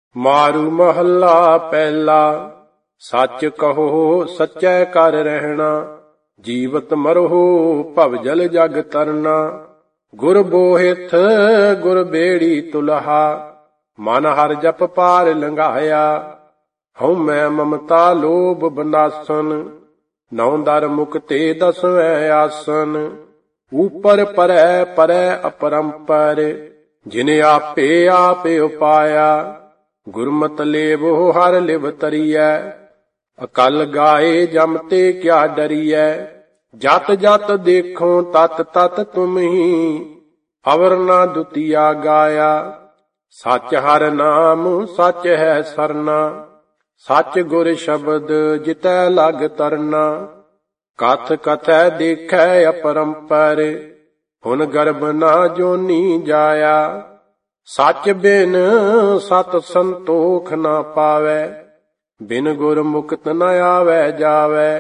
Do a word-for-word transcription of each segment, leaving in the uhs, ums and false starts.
ਮਾਰੂ ਮਹੱਲਾ ਪਹਿਲਾ। ਸੱਚ ਕਹੋ ਸੱਚੈ ਕਰ ਰਹਿਣਾ, ਜੀਵਤ ਮਰਹੁ ਭਵ ਜਲ ਜਗ ਤਰਨਾ। ਗੁਰ ਬੋਹਿਥ ਗੁਰ ਬੇੜੀ ਤੁਲਹਾ, ਮਨ ਹਰਿ ਜਪ ਪਾਰ ਲੰਘਾਇਆ। ਹਉ ਮੈਂ ਮਮਤਾ ਲੋਭ ਬਨਾਸਨ, ਨੌ ਦਰ ਮੁਕਤੇ ਦਸਵੇਂ ਆਸਨ। ਊਪਰ ਪਰੈ ਪਰੈ ਅਪਰੰਪਰ, ਜਿਨ ਆਪੇ ਆਪੇ ਉਪਾਇਆ। ਗੁਰਮਤਿ ਲੇਵੋ ਹਰਿ ਲਿਵ ਤਰੀਐ, ਅਕਲ ਗਾਏ ਜਮ ਤੇ ਕਿਆ ਡਰੀਐ। ਜਤ ਜਤ ਦੇਖੋ ਤਤ ਤਤ ਤੁਮਹੀ, ਅਵਰ ਨਾ ਦੁਤੀਆ ਗਾਇਆ। ਸੱਚ ਹਰਿ ਨਾਮ ਸੱਚ ਹੈ ਸਰਨਾ, ਸੱਚ ਗੁਰ ਸ਼ਬਦ ਜਿਤੈ ਲਗ ਤਰਨਾ। ਕਥ ਕਥੈ ਦੇਖੈ ਅਪਰੰਪਰ, ਹੁਨ ਗਰਭ ਨਾ ਜੋਨੀ ਜਾਇਆ। ਸੱਚ ਬਿਨ ਸਤ ਸੰਤੋਖ ਨਾ ਪਾਵੈ, ਬਿਨ ਗੁਰ ਮੁਕਤ ਨ ਆਵੈ ਜਾਵੈ।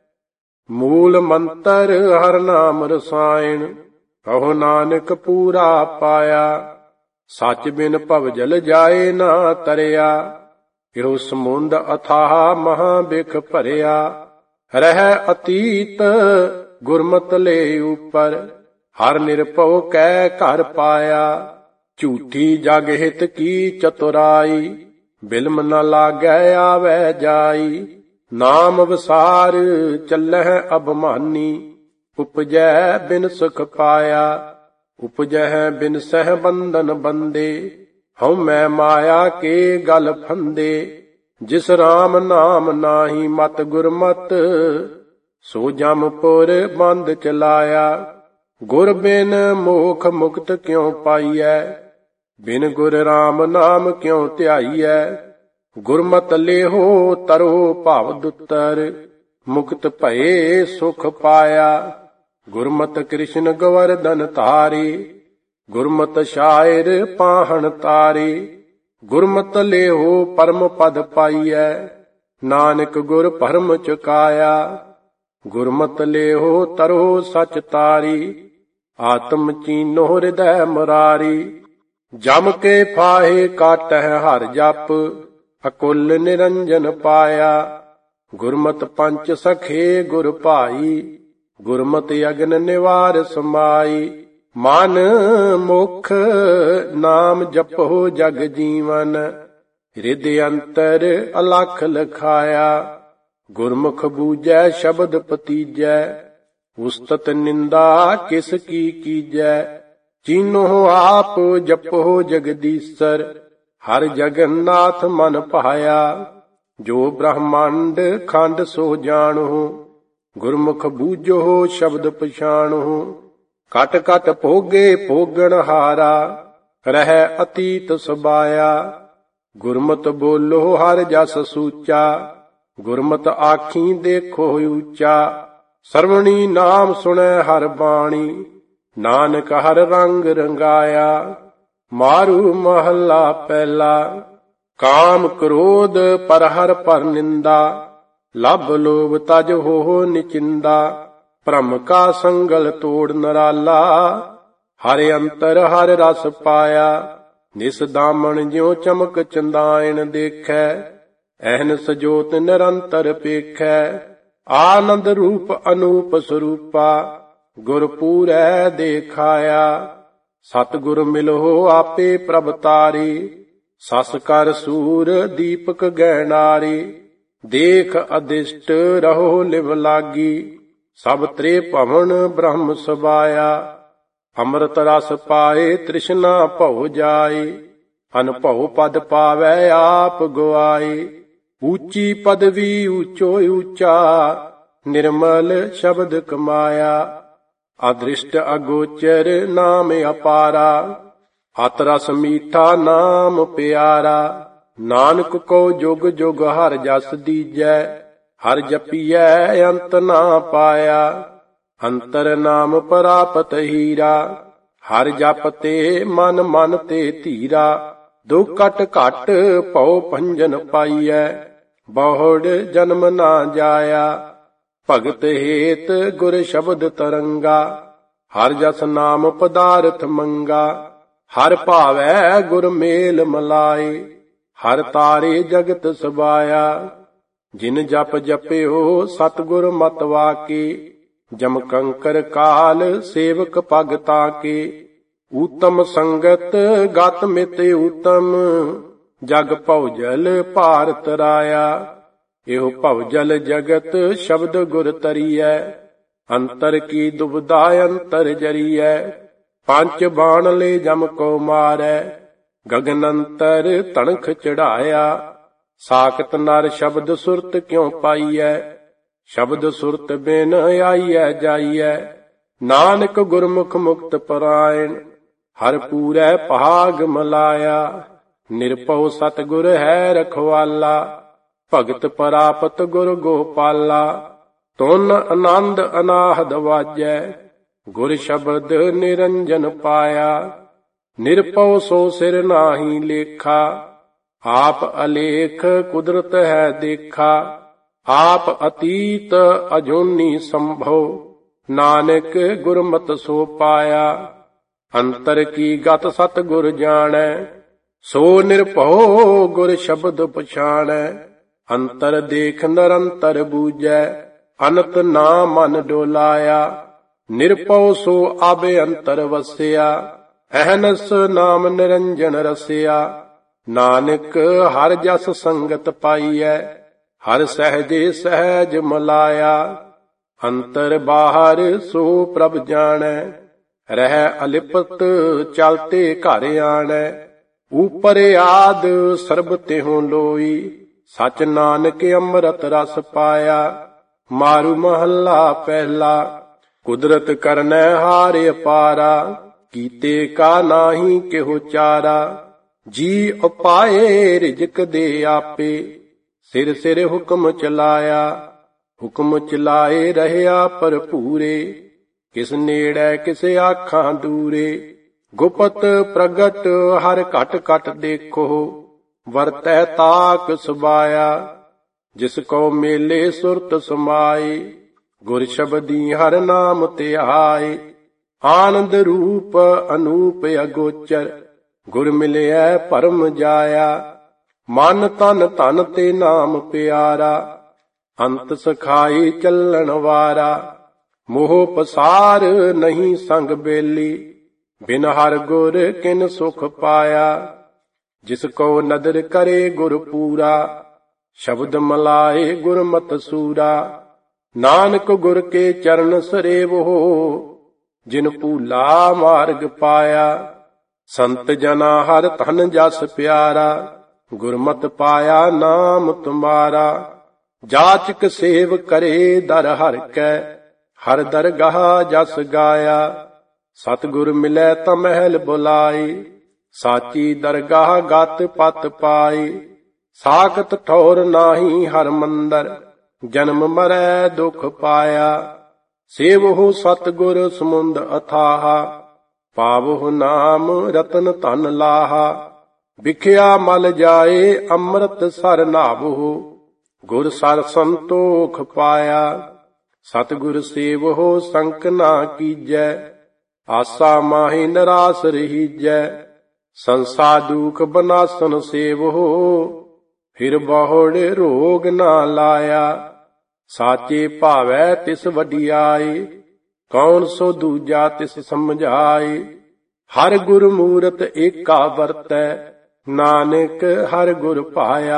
ਮੂਲ ਮੰਤਰ ਹਰਿ ਨਾਮ ਰਸਾਇਣ, ਕਹੋ ਨਾਨਕ ਪੂਰਾ ਪਾਇਆ। ਸੱਚ ਬਿਨ ਭਵ ਜਲ ਜਾਏ ਨਾ ਤਰਿਆ, ਇਹੋ ਸਮੁੰਦ ਅਥਾਹ ਮਹਾ ਬਿਖ ਭਰਿਆ। ਰਹਿ ਅਤੀਤ ਗੁਰਮਤਿ ਲੈ ਉਪਰ, ਹਰਿ ਨਿਰਭਉ ਕੈ ਘਰ ਪਾਇਆ। ਝੂਠੀ ਜਗ ਹਿਤ ਕੀ ਚਤੁਰਾਈ, ਬਿਲਮ ਨ ਲਾਗੈ ਆਵੈ ਜਾਈ। ਨਾਮ ਵਿਸਾਰ ਚੱਲਹਿ ਅਭਿਮਾਨੀ, ਉਪਜੈ ਬਿਨ ਸੁਖ ਪਾਇਆ। ਉਪਜੈ ਬਿਨ ਸਹਿ ਬੰਧਨ ਬੰਦੇ, ਹਉ ਮੈਂ ਮਾਇਆ ਕੇ ਗਲ ਫੰਦੇ। ਜਿਸ ਰਾਮ ਨਾਮ ਨਾਹੀ ਮਤ ਗੁਰਮਤ, ਸੋ ਜਮਪੁਰ ਬੰਦ ਚਲਾਇਆ। ਗੁਰ ਬਿਨ ਮੋਖ ਮੁਕਤ ਕਿਉ ਪਾਈਐ, ਬਿਨ ਗੁਰ ਰਾਮ ਨਾਮ ਕਿਉ ਧਿਆਈਐ। ਗੁਰਮਤਿ ਲੇਹੋ ਤਰੋ ਭਵ ਦੁਤਰ, ਮੁਕਤ ਭਏ ਸੁਖ ਪਾਇਆ। ਗੁਰਮਤਿ ਕ੍ਰਿਸ਼ਨ ਗਵਰਧਨ ਧਾਰੀ, ਗੁਰਮਤਿ ਸ਼ਾਇਰ ਪਾਹਣ ਤਾਰੀ। ਗੁਰਮਤਿ ਲੇਹੋ ਪਰਮ ਪਦ ਪਾਈਐ, ਨਾਨਕ ਗੁਰ ਭਰਮ ਚੁਕਾਇਆ। ਗੁਰਮਤਿ ਲੇਹੋ ਤਰੋ ਸਚ ਤਾਰੀ, ਆਤਮ ਚੀਨੋ ਹਿਰਦੈ ਮੁਰਾਰੀ। ਜਮ ਕੇ ਫਾਹੇ ਕਾਟਹਿ ਹਰਿ ਜਪ, ਅਕੁਲ ਨਿਰੰਜਨ ਪਾਇਆ। ਗੁਰਮਤਿ ਪੰਚ ਸਖੇ ਗੁਰ ਭਾਈ, ਗੁਰਮਤਿ ਅਗਨ ਨਿਵਾਰ ਸਮਾਈ। ਮਨ ਮੁਖ ਨਾਮ ਜਪੋ ਜਗ ਜੀਵਨ, ਹਿਰਦ ਅੰਤਰ ਅਲਖ ਲਖਾਇਆ। ਗੁਰਮੁਖ ਬੂਝੈ ਸ਼ਬਦ ਪਤੀਜੈ, ਉਸਤਤ ਨਿੰਦਾ ਕਿਸ ਕੀ ਕੀਜੈ। ਚੀਨੋ ਆਪ ਜਪੋ ਜਗਦੀਸ਼ਰ, ਹਰਿ ਜਗਨਨਾਥ ਮਨ ਭਾਇਆ। ਜੋ ਬ੍ਰਹਮੰਡ ਖੰਡ ਸੋ ਜਾਣੋ, ਗੁਰਮੁਖ ਬੂਝੋ ਸ਼ਬਦ ਪਛਾਣੋ। ਕਟ ਕਟ ਭੋਗੇ ਭੋਗਣ ਹਾਰਾ, ਰਹਿ ਅਤੀਤ ਸਬਾਇਆ। ਗੁਰਮਤਿ ਬੋਲੋ ਹਰਿ ਜਸ ਸੂਚਾ, ਗੁਰਮਤਿ ਆਖੀ ਦੇਖੋ ਉੱਚਾ। ਸਰਵਣੀ ਨਾਮ ਸੁਣੈ ਹਰਿ ਬਾਣੀ, ਨਾਨਕ ਹਰਿ ਰੰਗ ਰੰਗਾਇਆ। ਮਾਰੂ ਮਹੱਲਾ ਪਹਿਲਾ। ਕਾਮ ਕ੍ਰੋਧ ਪਰ ਹਰਿ ਪਰ ਨਿੰਦਾ, ਲਭ ਲੋਭ ਤਜ ਹੋ ਨਿਚਿੰਦਾ। ਭ੍ਰਮ ਕਾ ਸੰਗਲ ਤੋੜ ਨਰਾਲਾ, ਹਰਿ ਅੰਤਰ ਹਰਿ ਰਸ ਪਾਇਆ। ਨਿਸ ਦਾਮਨ ਜਿਉ ਚਮਕ ਚੰਦਾਇਣ ਦੇਖੈ, ਅਹਨਿਸ ਜੋਤਿ ਨਿਰੰਤਰ ਪੇਖੈ। ਆਨੰਦ ਰੂਪ ਅਨੂਪ ਸਰੂਪਾ, ਗੁਰ ਪੂਰੈ ਦੇਖਾਇਆ। ਸਤਿਗੁਰ ਮਿਲੋ ਆਪੇ ਪ੍ਰਭ ਤਾਰੀ, ਸਸ ਕਰ ਸੂਰ ਦੀਪਕ ਗਹਿਣਾਰੀ। ਦੇਖ ਅਦਿਸ਼ਟ ਰਹੋ ਲਿਵ ਲਾਗੀ, ਸਭ ਤ੍ਰੇ ਭਵਨ ਬ੍ਰਹਮ ਸਬਾਇਆ। ਅੰਮ੍ਰਿਤ ਰਸ ਪਾਏ ਤ੍ਰਿਸ਼ਨਾ ਭਉ ਜਾਏ, ਅਨਭਉ ਪਦ ਪਾਵੈ ਆਪ ਗੁਆਏ। ਉੱਚੀ ਪਦਵੀ ਉੱਚੋ ਉੱਚਾ, ਨਿਰਮਲ ਸ਼ਬਦ ਕਮਾਇਆ। ਅਦ੍ਰਿਸ਼ਟ ਅਗੋਚਰ ਨਾਮ ਅਪਾਰਾ, ਅਤ ਰਸ ਮੀਠਾ ਨਾਮ ਪਿਆਰਾ। ਨਾਨਕ ਕੋ ਜੁਗ ਜੁਗ ਹਰਿ ਜਸ ਦੀਜੈ, ਹਰਿ ਜਪੀਐ ਅੰਤ ਨਾ ਪਾਇਆ। ਅੰਤਰ ਨਾਮ ਪ੍ਰਾਪਤ ਹੀਰਾ, ਹਰਿ ਜਪ ਤੇ ਮਨ ਮਨ ਤੇ ਧੀਰਾ। ਦੁਖ ਘਟ ਘਟ ਭਉ ਭੰਜਨ ਪਾਈਐ, ਬਹੁੜ ਜਨਮ ਨਾ ਜਾਇਆ। ਭਗਤ ਹੇਤ ਗੁਰ ਸ਼ਬਦ ਤਰੰਗਾ, ਹਰਿ ਜਸ ਨਾਮ ਪਦਾਰਥ ਮੰਗਾ। ਹਰਿ ਭਾਵੈ ਗੁਰ ਮੇਲ ਮਲਾਏ, ਹਰ ਤਾਰੇ ਜਗਤ ਸਬਾਇਆ। ਜਿਨ ਜਪ ਜਪਿਓ ਸਤਿਗੁਰ ਮਤਿ ਵਾਕੀ, ਜਮ ਕੰਕਰ ਕਾਲ ਸੇਵਕ ਭਗਤਾ ਕੇ। ਊਤਮ ਸੰਗਤ ਗਤ ਮਿਤ ਊਤਮ, ਜਗ ਭਉਜਲ ਭਾਰਤ ਰਾਇਆ। ਇਹੋ ਭਉਜਲ ਜਗਤ ਸ਼ਬਦ ਗੁਰ ਤਰੀਐ, ਅੰਤਰ ਕੀ ਦੁਬਿਧਾ ਅੰਤਰ ਜਰੀਐ। ਪੰਜ ਬਾਣ ਲੈ ਜਮ ਕੋ ਮਾਰੈ, ਗਗਨ ਅੰਤਰ ਤਣਖ ਚੜਾਇਆ। ਸਾਖਤ ਨਰ ਸ਼ਬਦ ਸੁਰਤ ਕਿਉ ਪਾਈਐ, ਸ਼ਬਦ ਸੁਰਤ ਬਿਨ ਆਈਐ ਜਾਈਐ। ਨਾਨਕ ਗੁਰਮੁਖ ਮੁਕਤ ਪਰਾਇਣ, ਹਰ ਪੂਰੈ ਭਾਗ ਮਲਾਇਆ। ਨਿਰਭਉ ਸਤਿਗੁਰ ਹੈ ਰਖਵਾਲਾ, ਭਗਤ ਪਰਾਪਤ ਗੁਰ ਗੋਪਾਲਾ। ਤੁਨ ਆਨੰਦ ਅਨਾਹਦ ਵਾਜੈ, ਗੁਰ ਸ਼ਬਦ ਨਿਰੰਜਨ ਪਾਇਆ। ਨਿਰਭਉ ਸੋ ਸਿਰ ਨਾਹੀ ਲੇਖਾ, ਆਪ ਅਲੇਖ ਕੁਦਰਤ ਹੈ ਦੇਖਾ। ਆਪ ਅਤੀਤ ਅਜੂਨੀ ਸੰਭਉ, ਨਾਨਕ ਗੁਰਮਤਿ ਸੋ ਪਾਇਆ। ਅੰਤਰ ਕੀ ਗਤ ਸਤਿਗੁਰ ਜਾਣੈ, ਸੋ ਨਿਰਭਉ ਗੁਰ ਸ਼ਬਦ ਪਛਾਣੈ। ਅੰਤਰ ਦੇਖ ਨਿਰੰਤਰ ਬੂਝੈ, ਅਨੰਤ ਨਾ ਮਨ ਡੋਲਾਇਆ। ਨਿਰਭਉ ਸੋ ਆਬੇ ਅੰਤਰ ਵਸਿਆ, ਅਹਨਸ ਨਾਮ ਨਿਰੰਜਨ ਰਸਿਆ। ਨਾਨਕ ਹਰ ਜਸ ਸੰਗਤ ਪਾਈਐ, ਹਰ ਸਹਿਜੇ ਸਹਿਜ ਮਲਾਇਆ। ਅੰਤਰ ਬਾਹਰ ਸੋ ਪ੍ਰਭ ਜਾਣੈ, ਰਹਿ ਅਲਿਪਤ ਚਲਤੇ ਘਰ ਆਣੈ। ਉਪਰ ਆਦ ਸਰਬ ਤਿਹੁ ਲੋਈ, ਸਚ ਨਾਨਕ ਅੰਮ੍ਰਿਤ ਰਸ ਪਾਇਆ। ਮਾਰੂ ਮਹੱਲਾ ਪਹਿਲਾ, ਕੁਦਰਤ ਕਰਨੈ ਹਾਰ ਅਪਾਰਾ, ਕੀਤੇ ਕਾ ਨਾਹੀ ਕਿਹੋ ਚਾਰਾ। ਜੀ ਉਪਾਏ ਰਿਜਕ ਦੇ ਆਪੇ, ਸਿਰ ਸਿਰ ਹੁਕਮ ਚਲਾਇਆ। ਹੁਕਮ ਚਲਾਏ ਰਹਿਆ ਭਰਪੂਰੇ, ਕਿਸ ਨੇੜੇ ਕਿਸ ਆਖਾਂ ਦੂਰੇ। ਗੁਪਤ ਪ੍ਰਗਟ ਹਰ ਘਟ ਘਟ ਦੇਖੋ, ਵਰਤੈ ਤਾਕ ਸੁਬਾਇਆ। ਜਿਸ ਕੋ ਮੇਲੇ ਸੁਰਤ ਸਮਾਏ, ਗੁਰ ਸ਼ਬਦੀ ਹਰ ਨਾਮ ਧਿਆਏ। ਆਨੰਦ ਰੂਪ ਅਨੂਪ ਅਗੋਚਰ, ਗੁਰ ਮਿਲਿਐ ਭਰਮ ਜਾਇਆ। ਮਨ ਤਨ ਧਨ ਤੇ ਨਾਮ ਪਿਆਰਾ, ਅੰਤ ਸਖਾਈ ਚੱਲਣ ਵਾਰਾ। ਮੋਹ ਪਸਾਰ ਨਹੀਂ ਸੰਗ ਬੇਲੀ, ਬਿਨ ਹਰ ਗੁਰ ਕਿਨ ਸੁਖ ਪਾਇਆ। ਜਿਸ ਕੋ ਨਦਰ ਕਰੇ ਗੁਰ ਪੂਰਾ, ਸ਼ਬਦ ਮਲਾਏ ਗੁਰਮਤਿ ਸੂਰਾ। ਨਾਨਕ ਗੁਰ ਕੇ ਚਰਨ ਸਰੇਵੋ, ਜਿਨ ਭੂਲਾ ਮਾਰਗ ਪਾਇਆ। ਸੰਤ ਜਨਾ ਹਰ ਧਨ ਜਸ ਪਿਆਰਾ, ਗੁਰਮਤਿ ਪਾਇਆ ਨਾਮ ਤੁਮਾਰਾ। ਜਾਚਕ ਸੇਵ ਕਰੇ ਦਰ ਹਰਿ ਕੈ, ਹਰ ਦਰਗਾਹ ਜਸ ਗਾਇਆ। ਸਤਿਗੁਰ ਮਿਲੈ ਤਾਂ ਮਹਿਲ ਬੁਲਾਈ, ਸਾਚੀ ਦਰਗਾਹ ਗਤ ਪਤ ਪਾਈ। ਸਾਖਤ ਠੌਰ ਨਾਹੀ ਹਰ ਮੰਦਰ, ਜਨਮ ਮਰੈ ਦੁਖ ਪਾਇਆ। ਸੇਵਹੁ ਸਤਿਗੁਰ ਸਮੁੰਦ ਅਥਾਹਾ, ਪਾਵਹੁ ਨਾਮ ਰਤਨ ਧਨ ਲਾਹਾ। ਵਿਖਿਆ ਮਲ ਜਾਏ ਅੰਮ੍ਰਿਤ ਸਰ ਨਾਵਹੁ, ਗੁਰ ਸਰ ਸੰਤੋਖ ਪਾਇਆ। ਸਤਿਗੁਰ ਸੇਵਹੁ ਸੰਕ ਨਾ ਕੀਜੈ, ਆਸਾ ਮਾਹੀ ਨਿਰਾਸ ਰਹੀਜੈ। ਸੰਸਾ ਦੁਖ ਬਨਾਸਨ ਸੇਵਹੁ, ਫਿਰ ਬਹੁੜ ਰੋਗ ਨਾ ਲਾਇਆ। ਸਾਚੇ ਭਾਵੈ ਤਿਸ ਵਡਿਆਈ, ਕੌਣ ਸੋ ਦੂਜਾ ਤਿਸ ਸਮਝਾਈ। ਹਰ ਗੁਰ ਮੂਰਤ ਏਕਾ ਵਰਤੈ, ਨਾਨਕ ਹਰ ਗੁਰ ਭਾਇਆ।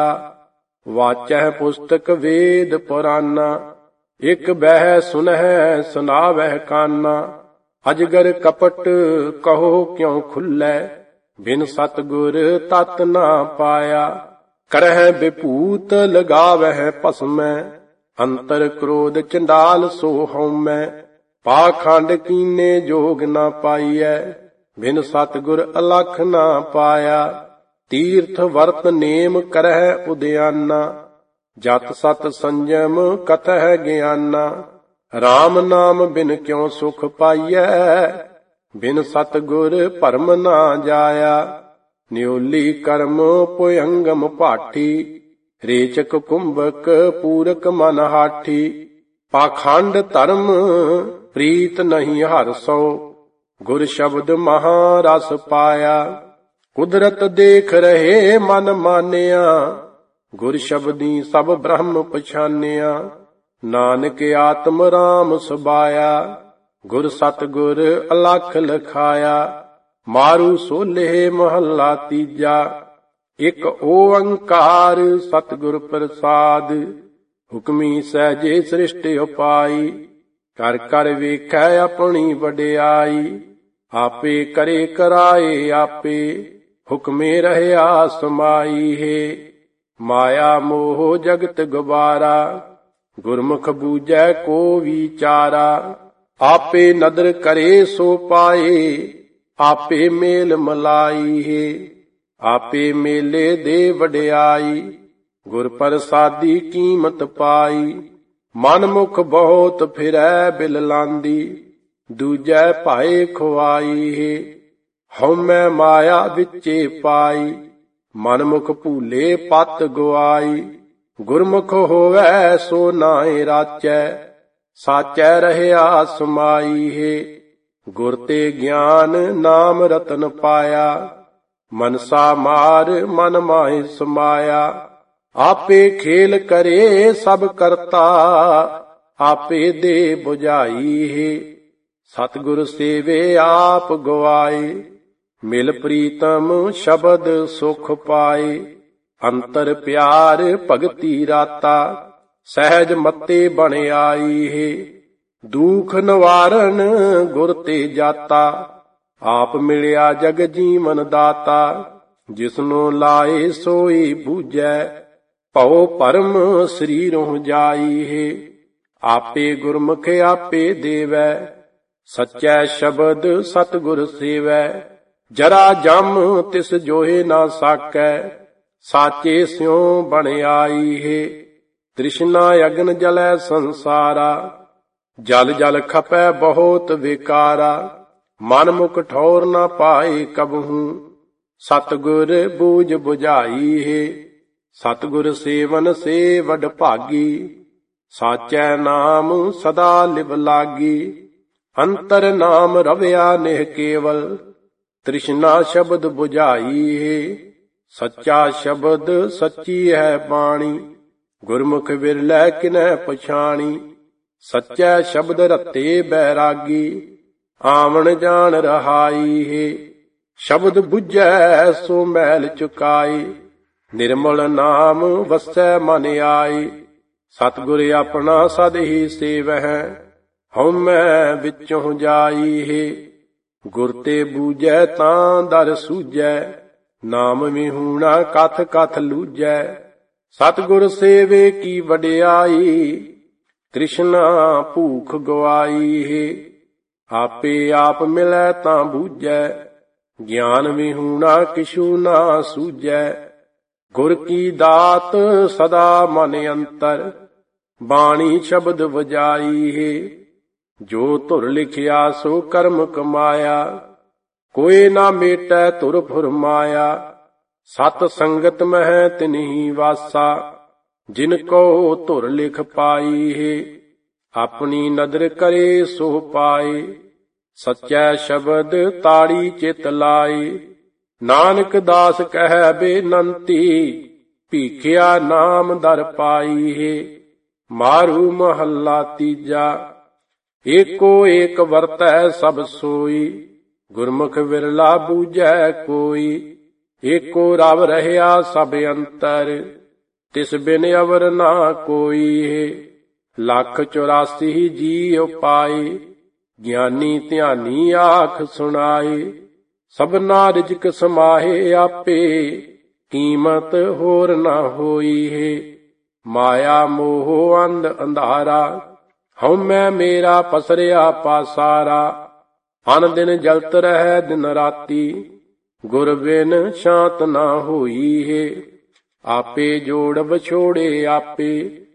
ਵਾਚੈ ਪੁਸਤਕ ਵੇਦ ਪੁਰਾਨਾ, ਇਕ ਬਹਿ ਸੁਨਹਿ ਸੁਨਾਵਹਿ ਕਾਨਾ। ਅਜਗਰ ਕਪਟ ਕਹੋ ਕਿਉ ਖੁੱਲੈ, ਬਿਨ ਸਤਿਗੁਰ ਤਤ ਨਾ ਪਾਇਆ। ਕਰਹਿ ਵਿਭੂਤ ਲਗਾਵਹਿ ਭਸਮੈ, ਅੰਤਰ ਕ੍ਰੋਧ ਚੰਡਾਲ ਸੋ ਹਉਮੈ। ਪਾਖੰਡ ਕੀਨੇ ਜੋਗ ਨਾ ਪਾਈਐ, ਬਿਨ ਸਤਿਗੁਰ ਅਲਖ ਨਾ ਪਾਇਆ। ਤੀਰਥ ਵਰਤ ਨੇਮ ਕਰਹਿ ਉਦਿਆਨਾ, ਜਤ ਸਤ ਸੰਜਮ ਕਥਹਿ ਗਿਆਨਾ। ਰਾਮ ਨਾਮ ਬਿਨ ਕਿਉ ਸੁਖ ਪਾਈਐ, ਬਿਨ ਸਤਿਗੁਰ ਭਰਮ ਨਾ ਜਾਇਆ। ਨਿਉਲੀ ਕਰਮ ਪੁਯੰਗਮ ਭਾਠੀ, ਰੇਚਕ ਕੁੰਭਕ ਪੂਰਕ ਮਨ ਹਾਠੀ। ਪਾਖੰਡ ਧਰਮ ਪ੍ਰੀਤ ਨਹੀਂ ਹਰ ਸੋ, ਗੁਰ ਸ਼ਬਦ ਮਹਾ ਰਸ ਪਾਇਆ। ਕੁਦਰਤ ਦੇਖ ਰਹੇ ਮਨ ਮਾਨਿਆ, ਗੁਰ ਸ਼ਬਦੀ ਸਭ ਬ੍ਰਹਮ ਪਛਾਨਿਆ। ਨਾਨਕ ਆਤਮ ਰਾਮ ਸਬਾਇਆ, ਗੁਰ ਸਤਿਗੁਰ ਅਲਖ ਲਖਾਇਆ। ਮਾਰੂ ਸੋਲੇ ਮਹੱਲਾ ਤੀਜਾ, ਇੱਕ ਓੰਕਾਰ ਸਤਿਗੁਰ ਪ੍ਰਸਾਦ। ਹੁਕਮੀ ਸਹਿਜੇ ਸ੍ਰਿਸ਼ਟਿ ਉਪਾਈ, ਕਰ ਕਰ ਵੇਖੈ ਆਪਣੀ ਵਡਿਆਈ। ਆਪੇ ਕਰੇ ਕਰਾਏ ਆਪੇ, ਹੁਕਮੇ ਰਹਿਆ ਸਮਾਈ ਹੈ। ਮਾਇਆ ਮੋਹ ਜਗਤ ਗੁਬਾਰਾ, ਗੁਰਮੁਖ ਬੂਝੈ ਕੋ ਵਿਚਾਰਾ। ਆਪੇ ਨਦਰ ਕਰੇ ਸੋ ਪਾਏ, ਆਪੇ ਮੇਲ ਮਲਾਈ ਹੈ। ਆਪੇ ਮੇਲੇ ਦੇ ਵਡਿਆਈ, ਗੁਰ ਪ੍ਰਸਾਦੀ ਕੀਮਤ ਪਾਈ। ਮਨ ਮੁਖ ਬਹੁਤ ਫਿਰੈ ਬਿਲ ਲਾਂਦੀ, ਦੂਜੈ ਭਾਏ ਖੁਆਈ ਹੈ। ਹਉਮੈ ਮਾਇਆ ਵਿੱਚੇ ਪਾਈ, ਮਨ ਮੁਖ ਭੂਲੇ ਪਤ ਗੁਆਈ। ਗੁਰਮੁਖ ਹੋਵੈ ਸੋ ਨਾਹਿ ਰਾਚੈ, ਸਾਚੈ ਰਹਿਆ ਸਮਾਈ ਹੈ। ਗੁਰ ਤੇ ਗਿਆਨ ਨਾਮ ਰਤਨ ਪਾਇਆ, ਮਨਸਾ ਮਾਰ ਮਨ ਮਾਹਿ ਸਮਾਇਆ। ਆਪੇ ਖੇਲ ਕਰੇ ਸਭ ਕਰਤਾ, ਆਪੇ ਦੇ ਬੁਝਾਈ ਹੈ। ਸਤਿਗੁਰ ਸੇਵੇ ਆਪ ਗਵਾਏ, ਮਿਲ ਪ੍ਰੀਤਮ ਸ਼ਬਦ ਸੁਖ ਪਾਏ। ਅੰਤਰ ਪਿਆਰ ਭਗਤੀ ਰਾਤਾ, ਸਹਿਜ ਮਤੇ ਬਣ ਆਈ ਹੈ। ਦੁਖ ਨਿਵਾਰਨ ਗੁਰ ਤੇ ਜਾਤਾ, ਆਪ ਮਿਲਿਆ ਜਗ ਜੀਵਨ ਦਾਤਾ। ਜਿਸਨੂੰ ਲਾਏ ਸੋਈ ਬੂਝੈ, ਭਉ ਭਰਮ ਸਰੀਰੋਂ ਜਾਈ ਹੈ। ਆਪੇ ਗੁਰਮੁਖ ਆਪੇ ਦੇਵੈ, ਸੱਚੈ ਸ਼ਬਦ ਸਤਿਗੁਰ ਸੇਵੈ। ਜਰਾ ਜਮ ਤਿਸ ਜੋਹਿ ਨਾ ਸਾਕੈ, ਸਾਚੇ ਸਿਉ ਬਣ ਆਈ ਹੈ। ਤ੍ਰਿਸ਼ਨਾ ਅਗਨ ਜਲੈ ਸੰਸਾਰਾ, ਜਲ ਜਲ ਖਪੈ ਬਹੁਤ ਵਿਕਾਰਾ। ਮਨ ਮੁਖ ਠੌਰ ਨਾ ਪਾਏ ਕਬਹੂ, ਸਤਿਗੁਰ ਬੂਝ ਬੁਝਾਈ ਹੈ। ਸਤਿਗੁਰ ਸੇਵਨ ਸੇ ਵਡ ਭਾਗੀ, ਸਾਚੈ ਨਾਮ ਸਦਾ ਲਿਵ ਲਾਗੀ। ਅੰਤਰ ਨਾਮ ਰਵਿਆ ਨਿਹ ਕੇਵਲ, ਤ੍ਰਿਸ਼ਨਾ ਸ਼ਬਦ ਬੁਝਾਈ ਹੈ। ਸੱਚਾ ਸ਼ਬਦ ਸੱਚੀ ਹੈ ਬਾਣੀ, ਗੁਰਮੁਖ ਵਿਰਲੇ ਕਿਨੈ ਪਛਾਣੀ। ਸੱਚੈ ਸ਼ਬਦ ਰਤੇ ਬੈਰਾਗੀ, ਆਵਣ ਜਾਣ ਰਹਾਈ ਹੈ। ਸ਼ਬਦ ਬੁਝੈ ਸੋ ਮੈਲ ਚੁਕਾਈ, ਨਿਰਮਲ ਨਾਮ ਵਸੈ ਮਨ ਆਈ। ਸਤਿਗੁਰ ਆਪਣਾ ਸਦ ਹੀ ਸੇਵਹਿ, ਹਉਮੈ ਵਿੱਚੋਂ ਜਾਈ ਹੈ। ਗੁਰ ਤੇ ਬੂਝੈ ਤਾਂ ਦਰ ਸੂਝੈ, ਨਾਮ ਵਿਹੂਣਾ ਕਥ ਕਥ ਲੂਝੈ। ਸਤਿਗੁਰ ਸੇਵੇ ਕੀ ਵਡਿਆਈ, ਤ੍ਰਿਸ਼ਨਾ ਭੂਖ ਗਵਾਈ ਹੈ। ਆਪੇ ਆਪ ਮਿਲੈ ਤਾਂ ਬੂਝੈ, ਗਿਆਨ ਵਿਹੂਣਾ ਕਿਛੂ ਨਾ ਸੂਝੈ। ਗੁਰ ਕੀ ਦਾਤ ਸਦਾ ਮਨ ਅੰਤਰ, ਬਾਣੀ ਸ਼ਬਦ ਵਜਾਈ ਹੈ। ਜੋ ਧੁਰ ਲਿਖਿਆ ਸੋ ਕਰਮ ਕਮਾਇਆ, ਕੋਈ ਨਾ ਮੇਟੈ ਧੁਰ ਫੁਰਮਾਇਆ। ਸਤ ਸੰਗਤ ਮਹਿ ਤਿਨਹੀ ਵਾਸਾ, ਜਿਨ ਕੋ ਧੁਰ ਲਿਖ ਪਾਈ ਹੈ। ਆਪਣੀ ਨਦਰ ਕਰੇ ਸੋ ਪਾਏ, ਸੱਚੈ ਸ਼ਬਦ ਤਾੜੀ ਚਿਤ ਲਾਏ। ਨਾਨਕ ਦਾਸ ਕਹਿ ਬੇਨੰਤੀ, ਭੀਖਿਆ ਨਾਮ ਦਰ ਪਾਈ ਹੈ। ਮਾਰੂ ਮਹੱਲਾ ਤੀਜਾ, ਏਕੋ ਏਕ ਵਰਤੈ ਸਭ ਸੋਈ, ਗੁਰਮੁਖ ਵਿਰਲਾ ਬੂਝੈ ਕੋਈ। ਏਕੋ ਰਵ ਰਹਿਆ ਸਭ ਅੰਤਰ, ਤਿਸ ਬਿਨ ਅਵਰ ਨਾ ਕੋਈ ਹੈ। ਲੱਖ ਚੁਰਾਸੀ ਜੀ ਉਪਾਏ, ਗਿਆਨੀ ਧਿਆਨੀ ਆਖ ਸੁਣਾਏ। ਸਭਨਾ ਰਿਜਕ ਸਮਾਹੇ ਆਪੇ, ਕੀਮਤ ਹੋਰ ਨਾ ਹੋਈ ਹੈ। ਮਾਇਆ ਮੋਹ ਅੰਧ ਅੰਧਾਰਾ, ਹਉਮੈ ਮੇਰਾ ਪਸਰਿਆ ਪਾਸਾਰਾ। ਅਨ ਦਿਨ ਜਲਤ ਰਹਿ ਦਿਨ ਰਾਤੀ, ਗੁਰ ਬਿਨ ਸ਼ਾਂਤ ਨਾ ਹੋਈ ਹੈ। ਆਪੇ ਜੋੜ ਵਿਛੋੜੇ ਆਪੇ,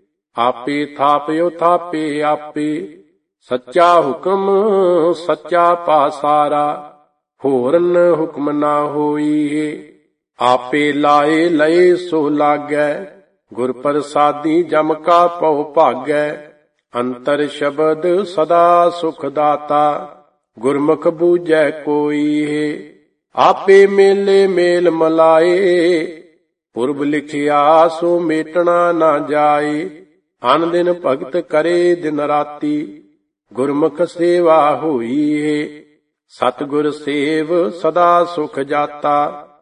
ਆਪੇ ਥਾਪਿਓ ਥਾਪੇ ਆਪੇ। ਸੱਚਾ ਹੁਕਮ ਸੱਚਾ ਪਾਸਾਰਾ, ਹੋਰਨ ਹੁਕਮ ਨਾ ਹੋਈ ਹੈ। ਆਪੇ ਲਾਏ ਲਏ ਸੋ ਲਾਗੈ, ਗੁਰ ਪ੍ਰਸਾਦੀ ਜਮ ਕਾ ਪਉ ਭਾਗੈ। ਅੰਤਰ ਸ਼ਬਦ ਸਦਾ ਸੁਖ ਦਾਤਾ, ਗੁਰਮੁਖ ਬੂਝੈ ਕੋਈ ਹੈ। ਆਪੇ ਮੇਲੇ ਮੇਲ ਮਲਾਏ, ਪੁਰਬ ਲਿਖਿਆ ਸੋ ਮੇਟਣਾ ਨਾ ਜਾਏ। ਅਨ ਦਿਨ ਭਗਤ ਕਰੇ ਦਿਨ ਰਾਤੀ, ਗੁਰਮੁਖ ਸੇਵਾ ਹੋਈ ਏ। ਸਤਿਗੁਰ ਸੇਵ ਸਦਾ ਸੁਖ ਜਾਤਾ,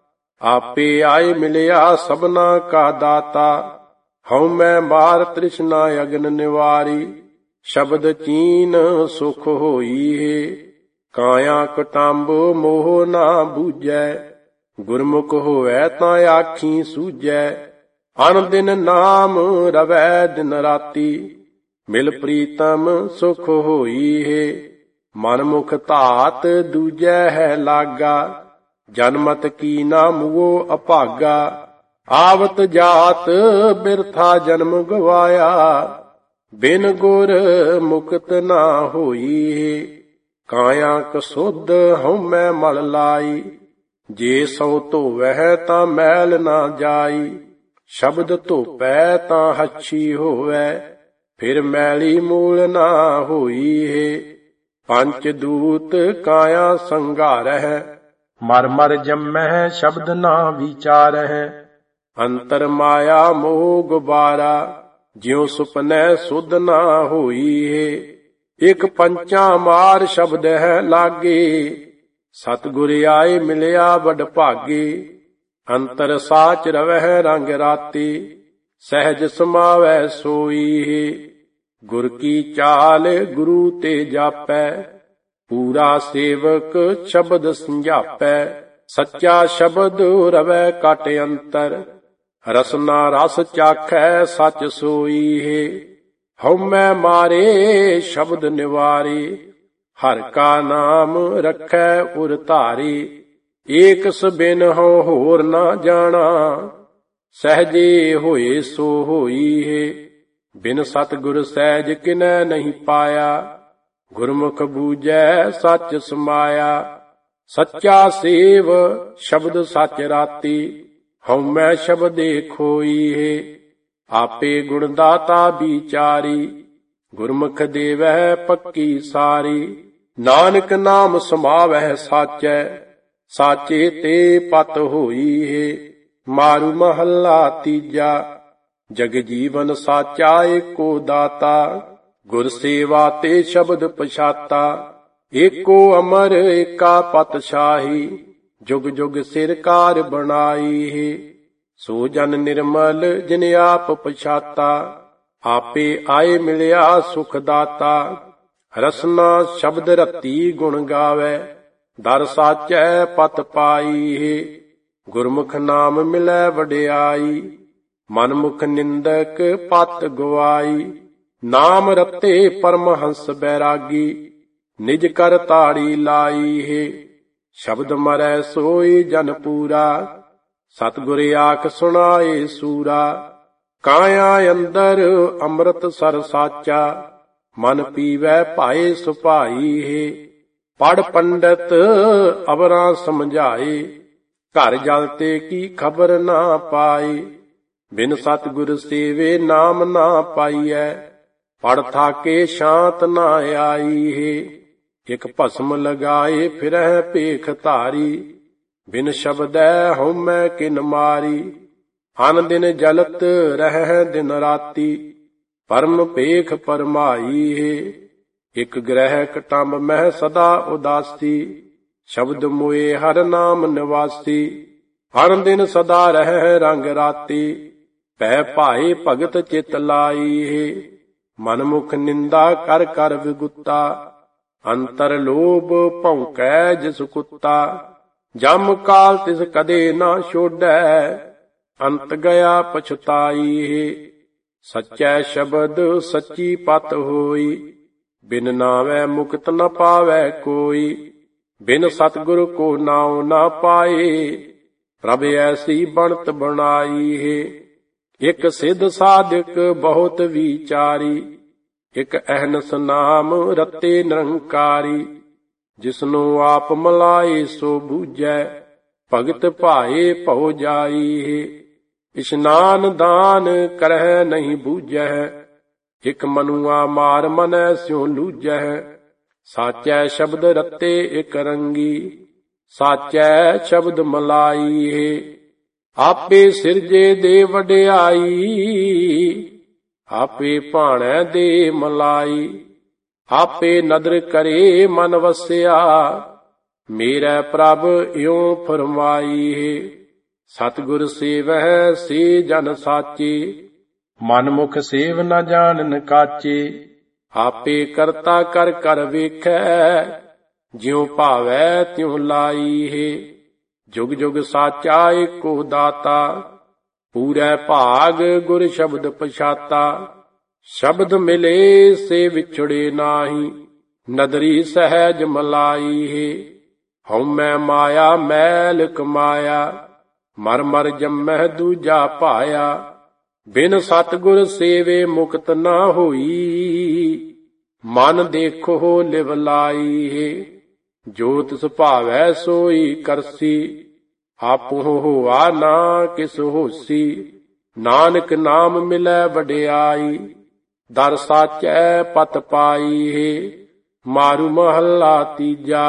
ਆਪੇ ਆਏ ਮਿਲਿਆ ਸਭਨਾ ਕਾ ਦਾਤਾ। ਹਉ ਮੈਂ ਮਾਰ ਤ੍ਰਿਸ਼ਨਾ ਅਗਨ ਨਿਵਾਰੀ, ਸ਼ਬਦ ਚੀਨ ਸੁਖ ਹੋਈ ਏ। ਕਾਇਆ ਕਟੰਬ ਮੋਹ ਨਾ ਬੂਝੈ, ਗੁਰਮੁਖ ਹੋਵੈ ਤਾਂ ਆਖੀ ਸੂਝੈ। ਅਨ ਦਿਨ ਨਾਮ ਰਵੈ ਦਿਨ ਰਾਤੀ, ਮਿਲ ਪ੍ਰੀਤਮ ਸੁਖ ਹੋਈ ਏ। ਮਨ ਮੁਖ ਧਾਤ ਦੂਜੈ ਹੈ ਲਾਗਾ, ਜਨਮਤ ਕੀ ਨਾ ਮੂਓ ਅਭਾਗਾ। ਆਵਤ ਜਾਤ ਬਿਰਥਾ ਜਨਮ ਗਵਾਇਆ, ਬਿਨ ਗੁਰ ਮੁਕਤ ਨਾ ਹੋਈ ਏ। ਕਾਇਆ ਕਸੁੱਧ ਹਉਮੈ ਮਲ ਲਾਈ, ਜੇ ਸਉ ਧੋਵੈ ਤਾਂ ਮੈਲ ਨਾ ਜਾਈ। ਸ਼ਬਦ ਧੋਪੈ ਤਾਂ ਹੱਛੀ ਹੋਵੈ, ਫਿਰ ਮੈਲੀ ਮੂਲ ਨਾ ਹੋਈ ਏ। ਪੰਚ ਦੂਤ ਕਾਇਆ ਸੰਘਾਰਹਿ, ਮਰ ਮਰ ਜੰਮਹਿ ਸ਼ਬਦ ਨਾ ਵਿਚਾਰਹਿ। ਅੰਤਰ ਮਾਇਆ ਮੋਹ ਗੁਬਾਰਾ, ਜਿਉ ਸੁਪਨੈ ਸੁਧ ਨਾ ਹੋਈ ਏ। ਇਕ ਪੰਚਾ ਮਾਰ ਸ਼ਬਦ ਹੈ ਲਾਗੇ, ਸਤਿਗੁਰ ਆਏ ਮਿਲਿਆ ਵਡ ਭਾਗੇ। ਅੰਤਰ ਸਾਚ ਰਵਹਿ ਰੰਗ ਰਾਤੀ, ਸਹਿਜ ਸਮਾਵੈ ਸੋਈ ਏ। ਗੁਰ ਕੀ ਚਾਲ ਗੁਰੂ ਤੇ ਜਾਪੈ, ਪੂਰਾ ਸੇਵਕ ਸ਼ਬਦ ਸਮਝਾਪੈ। ਸੱਚਾ ਸ਼ਬਦ ਰਵੈ ਕਟ ਅੰਤਰ, ਰਸਨਾ ਰਸ ਚਾਖੈ ਸਚ ਸੋਈ ਏ। ਹਉਮੈ ਮਾਰੇ ਸ਼ਬਦ ਨਿਵਾਰੇ, ਹਰ ਕਾ ਨਾਮ ਰਖੈ ਉਰ ਧਾਰੇ। ਏਕ ਸਬਿਨ ਹਉ ਹੋਰ ਨਾ ਜਾਣਾ, ਸਹਜੇ ਹੋਏ ਸੋ ਹੋਈ ਏ। ਬਿਨ ਸਤਿਗੁਰ ਸਹਿਜ ਕਿਨੈ ਨਹੀਂ ਪਾਇਆ, ਗੁਰਮੁਖ ਬੂਝੈ ਸੱਚ ਸਮਾਇਆ। ਸੱਚਾ ਸੇਵ ਸ਼ਬਦ ਸੱਚ ਰਾਤੀ, ਹਉਮੈ ਸ਼ਬਦੇ ਖੋਈ ਏ। ਆਪੇ ਗੁਣ ਦਾਤਾ ਵਿਚਾਰੀ, ਗੁਰਮੁਖ ਦੇਵੈ ਪੱਕੀ ਸਾਰੀ। ਨਾਨਕ ਨਾਮ ਸਮਾਵਹਿ ਸਾਚੈ, ਸਾਚੇ ਤੇ ਪਤ ਹੋਈ ਏ। ਮਾਰੂ ਮਹੱਲਾ ਤੀਜਾ, ਜਗ ਜੀਵਨ ਸਾਚਾ ਏਕੋ ਦਾਤਾ। ਗੁਰ ਸੇਵਾ ਤੇ ਸ਼ਬਦ ਪਛਾਤਾ, ਏਕੋ ਅਮਰ ਏਕਾ ਪਤਸ਼ਾਹੀ। ਜੁਗ ਜੁਗ ਸਿਰ ਕਾਰ ਬਣਾਈ ਏ। ਸੋ ਜਨ ਨਿਰਮਲ ਜਿਨ ਆਪ ਪਛਾਤਾ, ਆਪੇ ਆਏ ਮਿਲਿਆ ਸੁਖ ਦਾਤਾ। ਰਸਨਾ ਸ਼ਬਦ ਰਤੀ ਗੁਣ ਗਾਵੈ, ਦਰ ਸਾਚੈ ਪਤ ਪਾਈ ਏ। ਗੁਰਮੁਖ ਨਾਮ ਮਿਲੈ ਵਡਿਆਈ, ਮਨਮੁਖ ਨਿੰਦਕ ਪਤ ਗਵਾਈ। ਨਾਮ ਰਤੇ ਪਰਮਹੰਸ ਬੈਰਾਗੀ, ਨਿਜ ਕਰ ਤਾੜੀ ਲਾਈ ਏ। ਸ਼ਬਦ ਮਰੈ ਸੋਈ ਜਨ ਪੂਰਾ, ਸਤਿਗੁਰ ਆਖ ਸੁਣਾਏ ਸੂਰਾ। ਕਾਇਆ ਅੰਦਰ ਅੰਮ੍ਰਿਤ ਸਰ ਸਾਚਾ, ਮਨ ਪੀਵੈ ਭਾਏ ਸੁਭਾਈ ਏ। ਪੜ ਪੰਡਤ ਅਵਰਾਂ ਸਮਝਾਏ, ਘਰ ਜਲ ਤੇ ਕੀ ਖਬਰ ਨਾ ਪਾਈ। ਬਿਨ ਸਤਿਗੁਰ ਸੇਵੇ ਨਾਮ ਨਾ ਪਾਈਐ, ਪੜ ਥਾਕੇ ਸ਼ਾਂਤ ਨਾ ਆਈ ਏ। ਇਕ ਭਸਮ ਲਗਾਏ ਫਿਰਹਿ ਭੇਖ ਧਾਰੀ, ਬਿਨ ਸ਼ਬਦੈ ਹਉਮੈ ਕਿਨ ਮਾਰੀ। ਅਨ ਦਿਨ ਜਲਤ ਰਹਿ ਦਿਨ ਰਾਤੀ, ਪਰਮ ਭੇਖ ਪਰਮਾਈ ਏ। ਇਕ ਗ੍ਰਹਿ ਕਟੰਬ ਮਹਿ ਸਦਾ ਉਦਾਸੀ, ਸ਼ਬਦ ਮੋਏ ਹਰ ਨਾਮ ਨਿਵਾਸੀ। ਹਰ ਦਿਨ ਸਦਾ ਰਹਿ ਰੰਗ ਰਾਤੀ, ਭੈ ਭਾਏ ਭਗਤ ਚਿਤ ਲਾਈ ਏ। ਮਨਮੁਖ ਨਿੰਦਾ ਕਰ ਕਰ ਵਿਗੁਤਾ, ਅੰਤਰ ਲੋਭ ਭੌਂਕੈ ਜਿਸ ਕੁੱਤਾ। ਜਮ ਕਾਲ ਤਿਸ ਕਦੇ ਨਾ ਛੋਡੈ, ਅੰਤ ਗਿਆ ਪਛਤਾਈ ਏ। ਸੱਚੈ ਸ਼ਬਦ ਸੱਚੀ ਪਤ ਹੋਈ, ਬਿਨ ਨਾਵੈ ਮੁਕਤ ਨ ਪਾਵੈ ਕੋਈ। ਬਿਨ ਸਤਿਗੁਰ ਕੋ ਨਾਉ ਨਾ ਪਾਏ, ਪ੍ਰਭ ਐਸੀ ਬਣਤ ਬਣਾਈ ਏ। ਇਕ ਸਿੱਧ ਸਾਧਕ ਬਹੁਤ ਵਿਚਾਰੀ, ਇਕ ਅਹਨਸ ਨਾਮ ਰਤੇ ਨਿਰੰਕਾਰੀ। ਜਿਸਨੂੰ ਆਪ ਮਲਾਏ ਸੋ ਬੂਝੈ, ਭਗਤ ਭਾਏ ਭਉ ਜਾਈ ਏ। ਇਸ਼ਨਾਨ ਦਾਨ ਕਰਹਿ ਨਹੀਂ ਬੂਝੈ, ਇਕ ਮਨੁਆ ਮਾਰ ਮਨੈ ਸਿਉ ਲੂਝੈ। ਸਾਚੈ ਸ਼ਬਦ ਰਤੇ ਇਕ ਰੰਗੀ, ਸਾਚੈ ਸ਼ਬਦ ਮਲਾਈ ਹੈ। ਆਪੇ ਸਿਰਜੇ ਦੇ ਵਡਿਆਈ, ਆਪੇ ਭਾਣੈ ਦੇ ਮਲਾਈ। ਆਪੇ ਨਦਰ ਕਰੇ ਮਨ ਵਸਿਆ, ਮੇਰਾ ਪ੍ਰਭ ਇਉ ਫਰਮਾਈ ਹੈ। ਸਤਿਗੁਰ ਸੇਵਹਿ ਸੇ ਜਨ ਸਾਚੇ, ਮਨਮੁਖ ਸੇਵ ਨ ਜਾਣਨ ਕਾਚੇ। ਆਪੇ ਕਰਤਾ ਕਰ ਕਰ ਵੇਖੈ, ਜਿਉ ਭਾਵੈ ਤਿਉ ਲਾਈ ਹੈ। ਜੁਗ ਜੁਗ ਸਾਚਾ ਏਕੋ ਦਾਤਾ, ਪੂਰੈ ਭਾਗ ਗੁਰ ਸ਼ਬਦ ਪਛਾਤਾ। ਸ਼ਬਦ ਮਿਲੇ ਸੇ ਵਿਛੜੇ ਨਾਹੀ, ਨਦਰੀ ਸਹਿਜ ਮਲਾਈ ਹੈ। ਹਉਮੈ ਮਾਇਆ ਮੈਲ ਕਮਾਇਆ, ਮਰ ਮਰ ਜੰਮਹਿ ਦੂਜਾ ਪਾਇਆ। ਬਿਨ ਸਤਿਗੁਰ ਸੇਵੇ ਮੁਕਤ ਨਾ ਹੋਈ, ਮਨ ਦੇਖੋ ਲਿਵ ਲਾਈ ਹੈ। ਜੋ ਤਿਸ ਭਾਵੈ ਸੋਈ ਕਰਸੀ, ਆਪੋ ਹੋਆ ਨਾ ਕਿਸ ਹੋਸੀ। ਨਾਨਕ ਨਾਮ ਮਿਲੈ ਵਡਿਆਈ, ਦਰ ਸਾਚੈ ਪਤ ਪਾਈ ਹੈ। ਮਾਰੂ ਮਹੱਲਾ ਤੀਜਾ।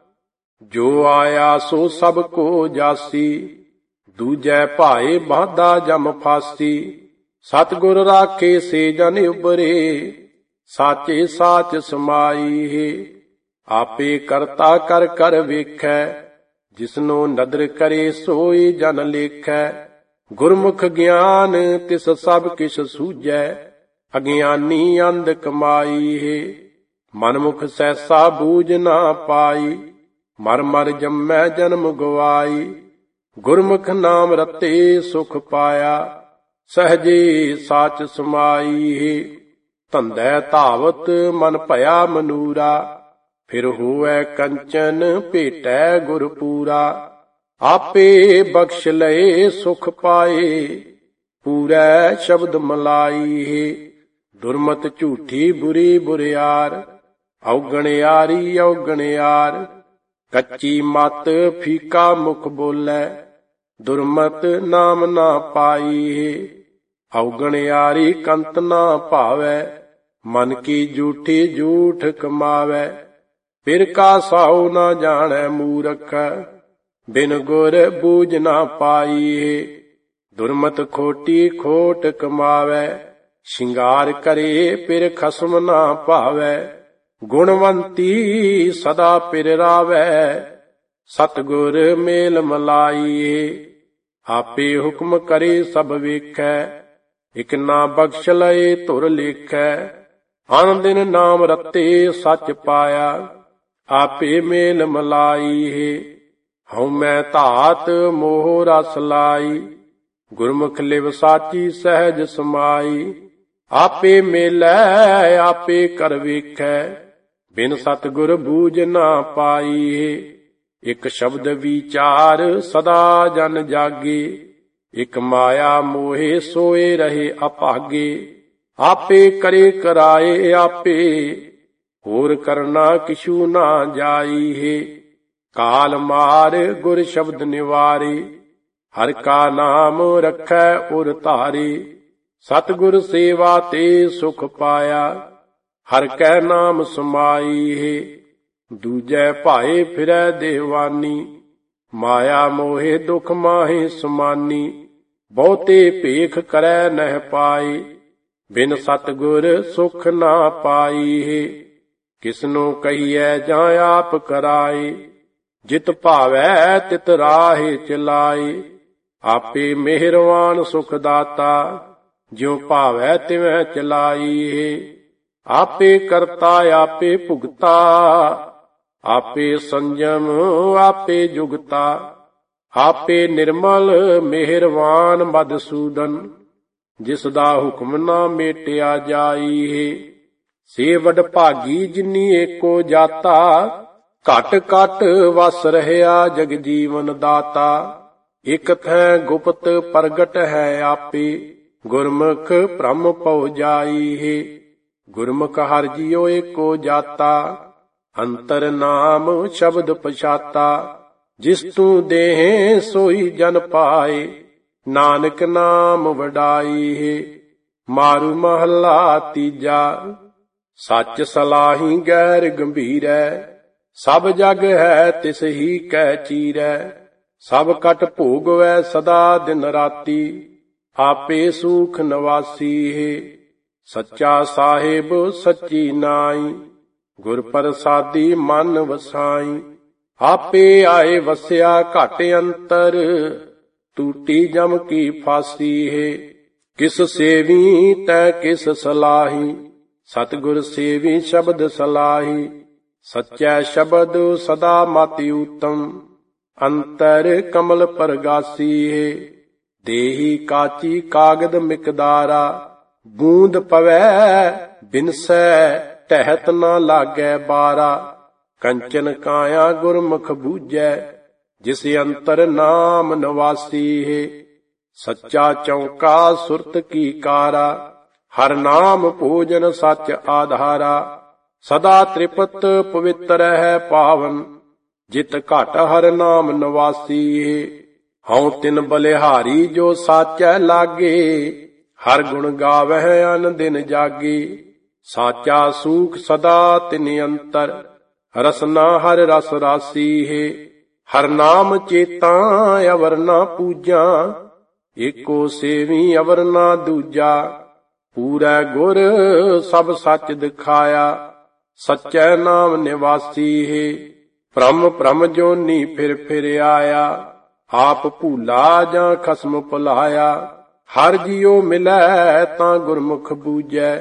ਜੋ ਆਇਆ ਸੋ ਸਭ ਕੋ ਜਾਸੀ, ਦੂਜੈ ਭਾਏ ਬਾਧਾ ਜਮ ਫਾਸੀ। ਸਤਿਗੁਰ ਰਾਖੇ ਸੇ ਜਨ ਉਬਰੇ, ਸਾਚੇ ਸਾਚ ਸਮਾਈ ਹੈ। ਆਪੇ ਕਰਤਾ ਕਰ ਕਰ ਵੇਖੈ, ਜਿਸਨੋ ਨਦਰ ਕਰੇ ਸੋਈ ਜਨ ਲੇਖੈ। ਗੁਰਮੁਖ ਗਿਆਨ ਤਿਸ ਸਭ ਕਿਛ ਸੂਝੈ, ਅਗਿਆਨੀ ਅੰਧ ਕਮਾਈ ਹੈ। ਮਨਮੁਖ ਸੈਸਾ ਬੂਝ ਨਾ ਪਾਈ, ਮਰ ਮਰ ਜੰਮੈ ਜਨਮ ਗਵਾਈ। ਗੁਰਮੁਖ ਨਾਮ ਰਤੇ ਸੁਖ ਪਾਇਆ, ਸਹਜੇ ਸਾਚ ਸਮਾਈ ਹੈ। ਧੰਦੈ ਧਾਵਤ ਮਨ ਭਇਆ ਮਨੂਰਾ, ਫਿਰ ਹੋਵੈ ਕੰਚਨ ਭੇਟੈ ਗੁਰ ਪੂਰਾ। ਆਪੇ ਬਖਸ਼ ਲਏ ਸੁਖ ਪਾਏ, ਪੂਰੈ ਸ਼ਬਦ ਮਲਾਈ ਹੈ। ਦੁਰਮਤ ਝੂਠੀ ਬੁਰੀ ਬੁਰਿਆਰ, ਔਗਣਿਆਰੀ ਔਗਣਿਆਰ। ਕੱਚੀ ਮਤ ਫੀਕਾ ਮੁਖ ਬੋਲੈ, ਦੁਰਮਤ ਨਾਮ ਨਾ ਪਾਈ ਹੈ। ਔਗਣਿਆਰੀ ਕੰਤ ਨਾ ਭਾਵੈ, ਮਨ ਕੀ ਝੂਠੀ ਝੂਠ ਕਮਾਵੈ। ਫਿਰ ਕਾ ਸਾਉ ਨਾ ਜਾਣੈ ਮੂਰਖ, ਬਿਨ ਗੁਰ ਬੂਝ ਨਾ ਪਾਈ ਹੈ। ਦੁਰਮਤ ਖੋਟੀ ਖੋਟ ਕਮਾਵੈ, ਸ਼ਿੰਗਾਰ ਕਰੇ ਫਿਰ ਖਸਮ ਨਾ ਭਾਵੈ। ਗੁਣਵੰਤੀ ਸਦਾ ਪਿਰ ਰਾਵੈ, ਸਤਿਗੁਰ ਮੇਲ ਮਲਾਈ ਹੈ। ਆਪੇ ਹੁਕਮ ਕਰੇ ਸਭ ਵੇਖੈ, ਇਕ ਨਾ ਬਖਸ਼ ਲਏ ਧੁਰ ਲੇਖੈ। ਅਨ ਦਿਨ ਨਾਮ ਰਤੇ ਸੱਚ ਪਾਇਆ, ਆਪੇ ਮੇਲ ਮਲਾਈ ਹੈ। ਹਉਮੈ ਧਾਤ ਮੋਹ ਰਸ ਲਾਈ, ਗੁਰਮੁਖ ਲਿਵ ਸਾਚੀ ਸਹਿਜ ਸਮਾਈ। ਆਪੇ ਮੇਲੈ ਆਪੇ ਕਰ ਵੇਖੈ, ਬਿਨ ਸਤਿਗੁਰ ਬੂਝ ਨਾ ਪਾਈ ਹੈ। ਇਕ ਸ਼ਬਦ ਵਿਚਾਰ ਸਦਾ ਜਨ ਜਾਗੇ, ਇਕ ਮਾਇਆ ਮੋਹੇ ਸੋਏ ਰਹੇ ਅਭਾਗੇ। ਆਪੇ ਕਰੇ ਕਰਾਏ ਆਪੇ, ਹੋਰ ਕਰਨਾ ਕਿਛੂ ਨਾ ਜਾਈ ਹੈ। ਕਾਲ ਮਾਰ ਗੁਰ ਸ਼ਬਦ ਨਿਵਾਰੇ, ਹਰ ਕਾ ਨਾਮ ਰਖੈ ਉਰ ਧਾਰੇ। ਸਤਿਗੁਰ ਸੇਵਾ ਤੇ ਸੁਖ ਪਾਇਆ, ਹਰ ਕੈ ਨਾਮ ਸਮਾਈ ਹੈ। ਦੂਜੈ ਭਾਏ ਫਿਰੈ ਦੇਵਾਨੀ, ਮਾਇਆ ਮੋਹੇ ਦੁਖ ਮਾਹੇ ਸਮਾਨੀ। ਬਹੁਤੇ ਭੇਖ ਕਰੈ ਨਹਿ ਪਾਏ, ਬਿਨ ਸਤਿਗੁਰ ਸੁਖ ਨਾ ਪਾਈ ਹੈ। ਕਿਸਨੂੰ ਕਹੀਐ ਜਾਂ ਆਪ ਕਰਾਏ, ਜਿਤ ਭਾਵੈ ਤਿਤ ਰਾਹੇ ਚਲਾਏ। ਆਪੇ ਮਿਹਰਵਾਨ ਸੁਖ ਦਾਤਾ, ਜਿਉ ਭਾਵੈ ਤਿਵੈ ਚਲਾਈ ਹੈ। ਆਪੇ ਕਰਤਾ ਆਪੇ ਭੁਗਤਾ, ਆਪੇ ਸੰਜਮ ਆਪੇ ਜੁਗਤਾ। ਆਪੇ ਨਿਰਮਲ ਮਿਹਰਵਾਨ ਮਧਸੂਦਨ, ਜਿਸ ਦਾ ਹੁਕਮ ਨਾ ਮੇਟਿਆ ਜਾਈ ਹੈ। ਸੇ ਵਡ ਭਾਗੀ ਜਿਨੀ ਏਕੋ ਜਾਤਾ, ਘਟ ਘਟ ਵਸ ਰਹਿਆ ਜਗ ਜੀਵਨ ਦਾਤਾ। ਇਕ ਥੈ ਗੁਪਤ ਪ੍ਰਗਟ ਹੈ ਆਪੇ, ਗੁਰਮੁਖ ਭ੍ਰਮ ਪਉ ਜਾਈ ਹੈ। ਗੁਰਮੁਖ ਹਰਿ ਜੀਉ ਏਕੋ ਜਾਤਾ, ਅੰਤਰ ਨਾਮ ਸ਼ਬਦ ਪਛਾਤਾ। ਜਿਸ ਤੂੰ ਦੇਹ ਸੋਈ ਜਨ ਪਾਏ, ਨਾਨਕ ਨਾਮ ਵਡਾਈ ਹੈ। ਮਾਰੂ ਮਹੱਲਾ ਤੀਜਾ। ਸੱਚ ਸਲਾਹੀ ਗੈਰ ਗੰਭੀਰੈ, ਸਭ ਜਗ ਹੈ ਤਿਸ ਹੀ ਕੈ ਚੀਰੈ, ਸਭ ਕਟ ਭੋਗਵੈ ਸਦਾ ਦਿਨ ਰਾਤੀ, ਆਪੇ ਸੂਖ ਨਿਵਾਸੀ ਹੈ। ਸੱਚਾ ਸਾਹਿਬ ਸੱਚੀ ਨਾਈ, ਗੁਰ ਪ੍ਰਸਾਦੀ ਮਨ ਵਸਾਈ, ਆਪੇ ਆਏ ਵਸਿਆ ਘਟ ਅੰਤਰ, ਟੂਟੀ ਜਮ ਕੀ ਫਾਸੀ ਹੈ। ਕਿਸ ਸੇਵੀ ਤੈ ਕਿਸ ਸਲਾਹੀ, ਸਤਿਗੁਰ ਸੇਵੀ ਸ਼ਬਦ ਸਲਾਹੀ, ਸੱਚੈ ਸ਼ਬਦ ਸਦਾ ਮਤਿ ਊਤਮ, ਅੰਤਰ ਕਮਲ ਪਰਗਾਸੀ ਹੈ। ਦੇਹੀ ਕਾਚੀ ਕਾਗਦ ਮਿਕਦਾਰਾ, ਬੂੰਦ ਪਵੈ ਬਿਨਸੈ ਟਹਿਤ ਨਾ ਲਾਗੈ ਬਾਰਾ, ਕੰਚਨ ਕਾਇਆ ਗੁਰਮੁਖ ਬੂਝੈ, ਜਿਸ ਅੰਤਰ ਨਾਮ ਨਿਵਾਸੀ ਹੈ। ਸੱਚਾ ਚੌਂਕਾ ਸੁਰਤ ਕੀ ਕਾਰਾ, ਹਰ ਨਾਮ ਭੋਜਨ ਸੱਚ ਆਧਾਰਾ, ਸਦਾ ਤ੍ਰਿਪਤ ਪਵਿੱਤਰ ਹੈ ਪਾਵਨ, ਜਿਤ ਘਟ ਹਰ ਨਾਮ ਨਿਵਾਸੀ ਹੈ। ਹਉ ਤਿਨ ਬਲਿਹਾਰੀ ਜੋ ਸਾਚੈ ਲਾਗੇ, ਹਰ ਗੁਣ ਗਾਵਹਿ ਅਨ ਦਿਨ ਜਾਗੇ, ਸਾਚਾ ਸੂਖ ਸਦਾ ਤਿਨ ਅੰਤਰ, ਰਸਨਾ ਹਰ ਰਸ ਰਾਸੀ ਹੈ। ਹਰ ਨਾਮ ਚੇਤਾ ਅਵਰ ਨਾ ਪੂਜਾ, ਏਕੋ ਸੇਵੀ ਅਵਰ ਨਾ ਦੂਜਾ, ਪੂਰੈ ਗੁਰ ਸਭ ਸੱਚ ਦਿਖਾਇਆ, ਸੱਚੈ ਨਾਮ ਨਿਵਾਸੀ ਹੈ। ਭ੍ਰਮ ਭ੍ਰਮ ਜੋਨੀ ਫਿਰ ਫਿਰ ਆਇਆ, ਆਪ ਭੂਲਾ ਜਾਂ ਖਸਮ ਭੁਲਾਇਆ, ਹਰ ਜੀਉ ਮਿਲੈ ਤਾਂ ਗੁਰਮੁਖ ਬੂਝੈ,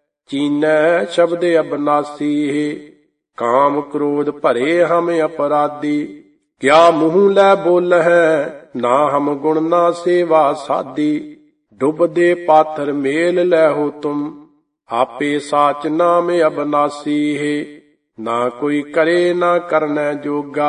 ਚੀਨੈ ਸ਼ਬਦ ਅਬਨਾਸੀ ਹੈ। ਕਾਮ ਕ੍ਰੋਧ ਭਰੇ ਹਮ ਅਪਰਾਧੀ, ਕਿਆ ਮੂੰਹ ਲੈ ਬੋਲਹਿ ਨਾ ਹਮ ਗੁਣ ਨਾ ਸੇਵਾ ਸਾਧੀ, ਡੁੱਬਦੇ ਪਾਥਰ ਮੇਲ ਲੈਹੋ ਤੁਮ, ਆਪੇ ਸਾਚ ਨਾਮ ਅਬਨਾਸੀ ਹੈ। ਨਾ ਕੋਈ ਕਰੇ ਨਾ ਕਰਨੈ ਜੋਗਾ,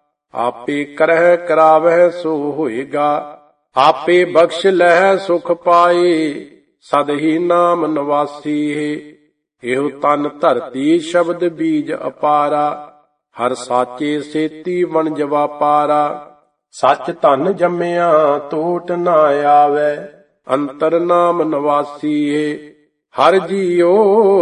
ਆਪੇ ਕਰਹਿ ਕਰਾਵਹਿ ਸੋ ਹੋਏਗਾ, ਆਪੇ ਬਖਸ਼ ਲਹਿ ਸੁਖ ਪਾਏ, ਸਦ ਹੀ ਨਾਮ ਨਿਵਾਸੀ ਹੈ। ਇਹੋ ਤਨ ਧਰਤੀ ਸ਼ਬਦ ਬੀਜ ਅਪਾਰਾ, ਹਰ ਸਾਚੇ ਸੇਤੀ ਵਣਜ ਵਾਪਾਰਾ, ਸੱਚ ਧਨ ਜੰਮਿਆ ਤੋਟ ਨਾ ਆਵੈ, ਅੰਤਰ ਨਾਮ ਨਿਵਾਸੀ ਹੈ। ਹਰ ਜੀਉ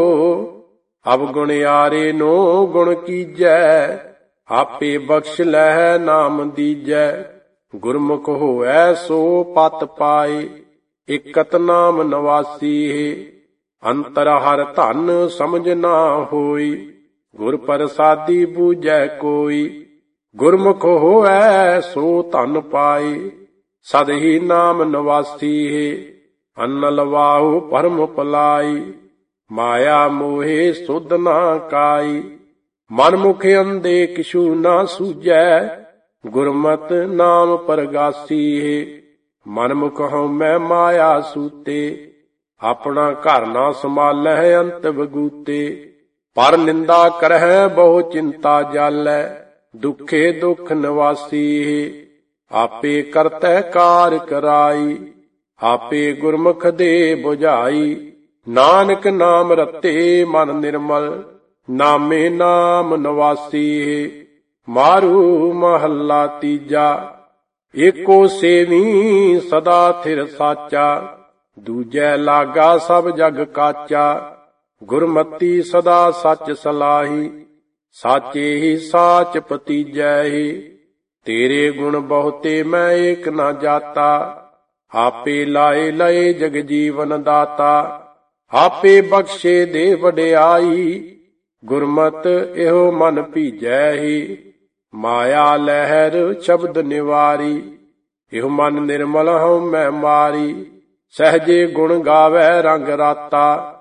ਅਵਗੁਣਿਆਰੇ ਨੋ ਗੁਣ ਕੀਜੈ, ਆਪੇ ਬਖਸ਼ ਲਹਿ ਨਾਮ ਦੀਜੈ, ਗੁਰਮੁਖ ਹੋਐ ਸੋ ਪਤ ਪਾਏ, ਇਕਤ ਨਾਮ ਨਿਵਾਸੀ ਹੈ। ਅੰਤਰ ਹਰ ਧਨ ਸਮਝ ਨਾ ਹੋਈ, ਗੁਰ ਪ੍ਰਸਾਦੀ ਬੂਝੈ ਕੋਈ, ਗੁਰਮੁਖ ਹੋਐ ਸੋ ਧਨ ਪਾਏ, ਸਦ ਹੀ ਨਾਮ ਨਿਵਾਸੀ ਹੈ। ਅੰਨ ਲਵਾਹੁ ਭਰਮ ਪਲਾਈ, ਮਾਇਆ ਮੋਹਿ ਸੁਧ ਨਾ ਕਾਈ, ਮਨ ਮੁਖ ਅੰਧੇ ਕਿਛੂ ਨਾ ਸੂਝੈ, ਗੁਰਮਤਿ ਨਾਮ ਪਰਗਾਸੀ ਹੈ। ਮਨ ਮੁਖ ਹਉਮੈ ਮਾਇਆ ਸੂਤੇ, ਆਪਣਾ ਘਰ ਨਾ ਸੰਭਾਲਹਿ ਅੰਤ ਵਗੂਤੇ, ਪਰ ਨਿੰਦਾ ਕਰਹਿ ਬਹੁ ਚਿੰਤਾ ਜਾਲੈ, ਦੁਖੇ ਦੁਖ ਨਿਵਾਸੀ ਹੈ। ਆਪੇ ਕਰਤੈ ਕਾਰ ਕਰਾਈ, ਆਪੇ ਗੁਰਮੁਖ ਦੇ ਬੁਝਾਈ, ਨਾਨਕ ਨਾਮ ਰਤੇ ਮਨ ਨਿਰਮਲ, ਨਾਮੇ ਨਾਮ ਨਿਵਾਸੀ ਹੈ। ਮਾਰੂ ਮਹੱਲਾ ਤੀਜਾ, ਏਕੋ ਸੇਵੀ ਸਦਾ ਥਿਰ ਸਾਚਾ, ਦੂਜੈ ਲਾਗਾ ਸਭ ਜਗ ਕਾਚਾ, ਗੁਰਮਤੀ ਸਦਾ ਸੱਚ ਸਲਾਹੀ, ਸਾਚੇ ਹੀ ਸਾਚ ਪਤੀਜੈ ਹੀ। ਤੇਰੇ ਗੁਣ ਬਹੁਤੇ ਮੈਂ ਏਕ ਨਾ ਜਾਤਾ, ਆਪੇ ਲਾਏ ਲਏ ਜਗ ਜੀਵਨ ਦਾਤਾ, ਆਪੇ ਬਖਸ਼ੇ ਦੇ ਵਡਿਆਈ, ਗੁਰਮਤਿ ਇਹੋ ਮਨ ਭੀਜੈ ਹੀ। ਮਾਇਆ ਲਹਿਰ ਸ਼ਬਦ ਨਿਵਾਰੀ, ਇਹੋ ਮਨ ਨਿਰਮਲ ਹਉਮੈ ਮਾਰੀ, ਸਹਜੇ ਗੁਣ ਗਾਵੈ ਰੰਗ ਰਾਤਾ,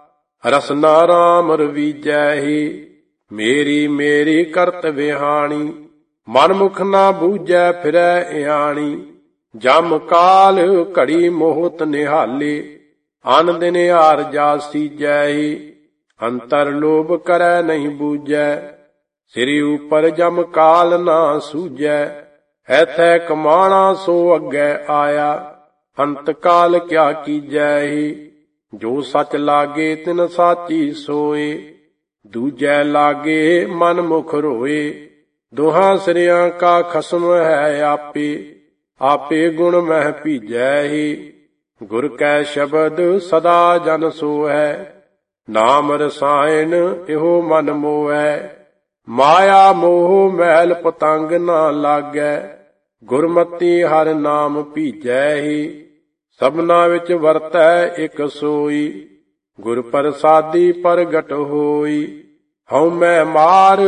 ਰਸਨਾ ਰਾਮ ਰਵੀਜੈ ਹੀ। ਮੇਰੀ ਮੇਰੀ ਕਰਤ ਵਿਹਾਣੀ, ਮਨ ਮੁਖ ਨਾ ਬੂਝੈ ਫਿਰੈ ਇਆਣੀ, ਜਮ ਕਾਲ ਘੜੀ ਮੋਹਤ ਨਿਹਾਲੇ, ਅਨ ਦਿਨ ਹਾਰ ਜਾ ਸੀਜੈ ਹੀ। ਅੰਤਰ ਲੋਭ ਕਰੈ ਨਹੀਂ ਬੂਝੈ, ਸਿਰੀ ਉਪਰ ਜਮ ਕਾਲ ਨਾ ਸੂਝੈ, ਐਥੈ ਕਮਾਣਾ ਸੋ ਅੱਗੇ ਆਇਆ, ਅੰਤ ਕਾਲ ਕਿਆ ਕੀਜੈ ਹੀ। ਜੋ ਸਚ ਲਾਗੇ ਤਿਨ ਸਾਚੀ ਸੋਏ, ਦੂਜੈ ਲਾਗੇ ਮਨ ਮੁਖ ਰੋਏ, ਦੋਹਾਂ ਸਿਰਿਆਂ ਕਾ ਖਸਮ ਹੈ ਆਪੇ, ਆਪੇ ਗੁਣ ਮਹਿ ਭੀਜੈ ਹੀ। ਗੁਰ ਕੈ ਸ਼ਬਦ ਸਦਾ ਜਨ ਸੋਹੈ, ਨਾਮ ਰਸਾਇਣ ਇਹੋ ਮਨ ਮੋਹੈ, ਮਾਇਆ ਮੋਹ ਮੈਲ ਪਤੰਗ ਨਾ ਲਾਗੈ, ਗੁਰਮਤੀ ਹਰਿ ਨਾਮ ਭੀਜੈ। ਸਭਨਾ ਵਿੱਚ ਵਰਤੈ ਇਕ ਸੋਈ, ਗੁਰ ਪ੍ਰਸਾਦੀ ਪ੍ਰਗਟ ਹੋਈ। ਹਉ ਮੈਂ ਮਾਰ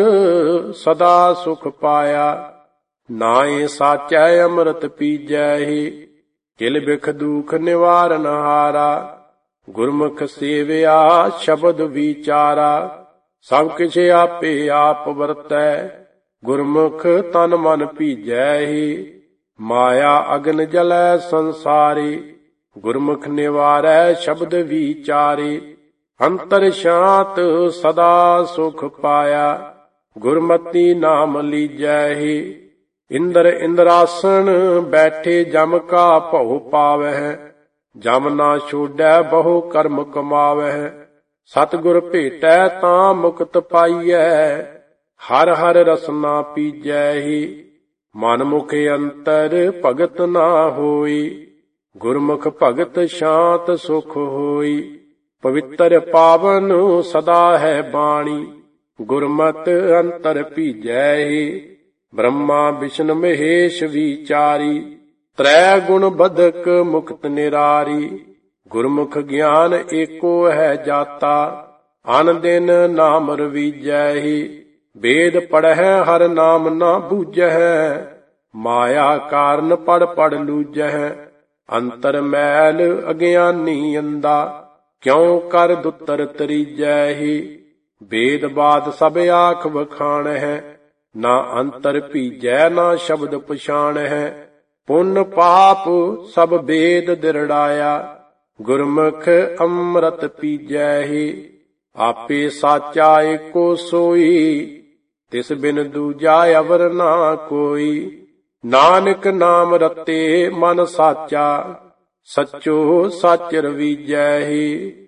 ਸਦਾ ਸੁਖ ਪਾਇਆ, ਨਾਏ ਸਾਚੈ ਅੰਮ੍ਰਿਤ ਪੀਜੈ। ਕਿਲ ਬਿਖ ਦੁਖ ਨਿਵਾਰਨ ਹਾਰਾ, ਗੁਰਮੁਖ ਸੇਵਿਆ ਸ਼ਬਦ ਵਿਚਾਰਾ। ਸਭ ਕਿਛ ਆਪੇ ਆਪ ਵਰਤੈ, ਗੁਰਮੁਖ ਤਨ ਮਨ ਭੀਜੈ। ਮਾਇਆ ਅਗਨ ਜਲੈ ਸੰਸਾਰੀ, ਗੁਰਮੁਖ ਨਿਵਾਰੈ ਸ਼ਬਦ ਵਿਚਾਰੇ। ਅੰਤਰ ਸ਼ਾਂਤ ਸਦਾ ਸੁਖ ਪਾਇਆ, ਗੁਰਮਤੀ ਨਾਮ ਲੀਜੈ। ਇੰਦਰ ਇੰਦਰਾਸਣ ਬੈਠੇ ਜਮ ਕਾ ਭਉ ਪਾਵਹਿ, ਜਮ ਨਾ ਛੋਡੈ ਬਹੁ ਕਰਮ ਕਮਾਵਹਿ। ਸਤਿਗੁਰ ਭੇਟੈ ਤਾਂ ਮੁਕਤ ਪਾਈਐ, ਹਰ ਹਰ ਰਸਨਾ ਪੀਜੈ। ਮਨ ਮੁਖ ਅੰਤਰ ਭਗਤ ਨਾ ਹੋਈ, ਗੁਰਮੁਖ ਭਗਤ ਸ਼ਾਂਤ ਸੁਖ ਹੋਈ। ਪਵਿੱਤਰ ਪਾਵਨ ਸਦਾ ਹੈ ਬਾਣੀ, ਗੁਰਮਤਿ ਅੰਤਰ ਭੀਜੈ। ਬ੍ਰਹਮਾ ਵਿਸ਼ਨ ਮਹੇਸ਼ ਵਿਚਾਰੀ, ਤ੍ਰੈ ਗੁਣ ਬਦਕ ਮੁਕਤ ਨਿਰਾਰੀ। ਗੁਰਮੁਖ ਗਿਆਨ ਏਕੋ ਹੈ ਜਾਤਾ, ਅਨ ਦਿਨ ਨਾਮ ਰਵੀਜੈ। ਵੇਦ ਪੜ੍ਹੈ ਹਰ ਨਾਮ ਨਾ ਬੂਝੈ, ਮਾਇਆ ਕਾਰਨ ਪੜ ਪੜ ਲੂਝੈ। ਅੰਤਰ ਮੈਲ ਅਗਿਆਨੀ ਅੰਦਾ, ਕਿਉ ਕਰ ਦੁੱਤਰ ਤਰੀਜੈ। ਵੇਦ ਬਾਦ ਸਭ ਆਖ ਵਖਾਣਹਿ, ਨਾ ਅੰਤਰ ਭੀਜੈ ਨਾ ਸ਼ਬਦ ਪਛਾਣਹਿ। ਪੁੰਨ ਪਾਪ ਸਭ ਵੇਦ ਦਿਰੜਾਇਆ, ਗੁਰਮੁਖ ਅੰਮ੍ਰਿਤ ਪੀਜੈ। ਆਪੇ ਸਾਚਾ ਏਕੋ ਸੋਈ, ਤਿਸ ਬਿਨ ਦੂਜਾ ਅਵਰ ਨਾ ਕੋਈ। ਨਾਨਕ ਨਾਮ ਰਤੇ ਮਨ ਸਾਚਾ, ਸਚੋ ਸਚ ਰਵੀਜੈ।